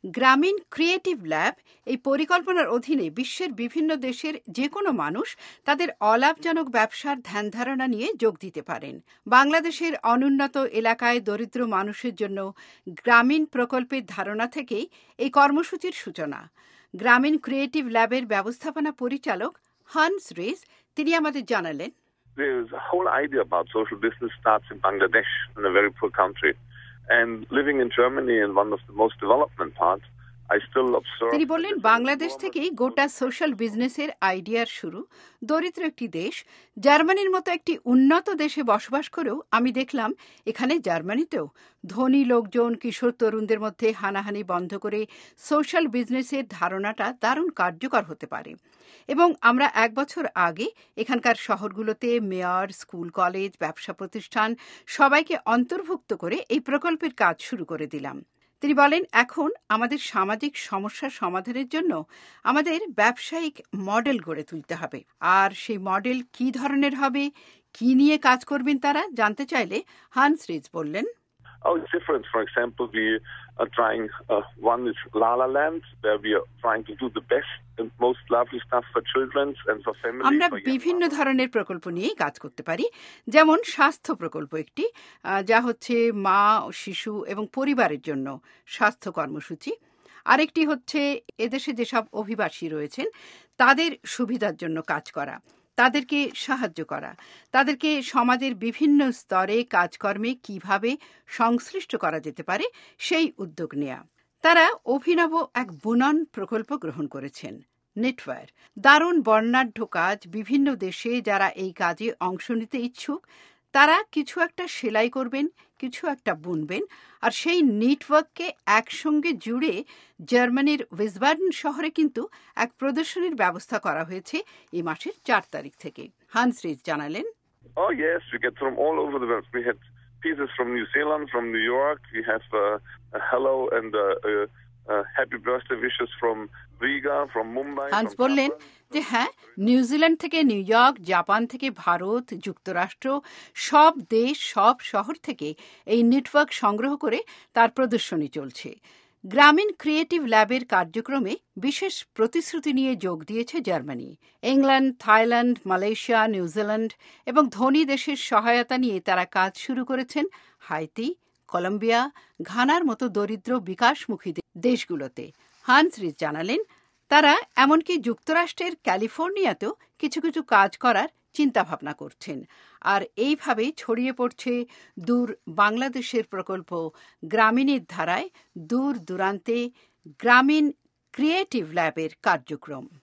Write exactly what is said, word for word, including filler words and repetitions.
গ্রামীণ creative lab এই পরিকল্পনার অধীনে বিশ্বের বিভিন্ন দেশের যে কোনো মানুষ তাদের অলাভজনক ব্যবসার ধ্যানধারণা নিয়ে যোগ দিতে পারেন। বাংলাদেশের অনুন্নত এলাকায় দরিদ্র মানুষের জন্য গ্রামীণ প্রকল্পের ধারণা থেকেই এই কর্মসূচির সূচনা। গ্রামীণ ক্রিয়েটিভ ল্যাবের ব্যবস্থাপনা পরিচালক হান্স রিস তিনি আমাদের জানালেন, There's a whole idea about social business starts in Bangladesh, in a very poor country. And living in Germany, in one of the most development parts, I still observe... তিনি বললেন, বাংলাদেশ থেকেই গোটা সোশ্যাল বিজনেসের আইডিয়ার শুরু। দরিদ্র একটি দেশ, জার্মানির মতো একটি উন্নত দেশে বসবাস করেও আমি দেখলাম এখানে জার্মানিতেও ধনী লোকজন কিশোর তরুণদের মধ্যে হানাহানি বন্ধ করে সোশ্যাল বিজনেসের ধারণাটা দারুণ কার্যকর হতে পারে। এবং আমরা এক বছর আগে এখানকার শহরগুলোতে মেয়র, স্কুল, কলেজ, ব্যবসা প্রতিষ্ঠান সবাইকে অন্তর্ভুক্ত করে এই প্রকল্পের কাজ শুরু করে দিলাম। তিনি বলেন, এখন আমাদের সামাজিক সমস্যার সমাধানের জন্য আমাদের ব্যবসায়িক মডেল গড়ে তুলতে হবে। আর সেই মডেল কি ধরনের হবে, কি নিয়ে কাজ করবেন তারা জানতে চাইলে হান্স রিস বললেন, Oh, it's different. For example, we are trying, uh, one is La La Land, where we are trying to do the best and most lovely stuff for children and for families. আমরা বিভিন্ন ধরনের প্রকল্প নিয়েই কাজ করতে পারি। যেমন স্বাস্থ্য প্রকল্প একটি, যা হচ্ছে মা, শিশু এবং পরিবারের জন্য স্বাস্থ্য কর্মসূচি। আরেকটি হচ্ছে এদেশে যেসব অভিবাসী রয়েছেন তাদের সুবিধার জন্য কাজ করা, তাদেরকে সাহায্য করা, তাদেরকে সমাজের বিভিন্ন স্তরে কাজকর্মে কিভাবে সংশ্লিষ্ট করা যেতে পারে সেই উদ্যোগ নেওয়া। তারা অভিনব এক বুনন প্রকল্প গ্রহণ করেছেন, নেটওয়ার। দারুণ বর্ণাঢ্য কাজ। বিভিন্ন দেশে যারা এই কাজে অংশ নিতে ইচ্ছুক তারা কিছু একটা সেলাই করবেন, কিছু একটা বুনবেন, আর সেই নেটওয়ার্ককে একসঙ্গে জুড়ে জার্মানির উইসবাডেন শহরে কিন্তু এক প্রদর্শনীর ব্যবস্থা করা হয়েছে এই মাসের চার তারিখ থেকে। হান্স রিস জানালেন, Oh yes, we get from all over the world. We had pieces from New Zealand, from New York. We have uh, a hello and uh, uh, uh, happy birthday wishes from Riga, from Mumbai. Hans বললেন যে হ্যাঁ, New Zealand থেকে new York, Japan থেকে ভারত, যুক্তরাষ্ট্র, সব দেশ, সব শহর থেকে এই নেটওয়ার্ক সংগ্রহ করে তার প্রদর্শনী চলছে। গ্রামীণ ক্রিয়েটিভ ল্যাবের কার্যক্রমে বিশেষ প্রতিশ্রুতি নিয়ে যোগ দিয়েছে Germany. England, Thailand, Malaysia, New Zealand এবং ধনী দেশের সহায়তা নিয়ে তারা কাজ শুরু করেছেন হাইতি, কলম্বিয়া, ঘানার মতো দরিদ্র বিকাশমুখী দেশগুলোতে। হান্স রিস জানালেন, তারা এমনকি যুক্তরাষ্ট্রের ক্যালিফোর্নিয়াতেও কিছু কিছু কাজ করার চিন্তাভাবনা করছেন। আর এইভাবেই ছড়িয়ে পড়ছে দূর বাংলাদেশের প্রকল্প গ্রামীণের ধারায় দূর দূরান্তে গ্রামীণ ক্রিয়েটিভ ল্যাবের কার্যক্রম।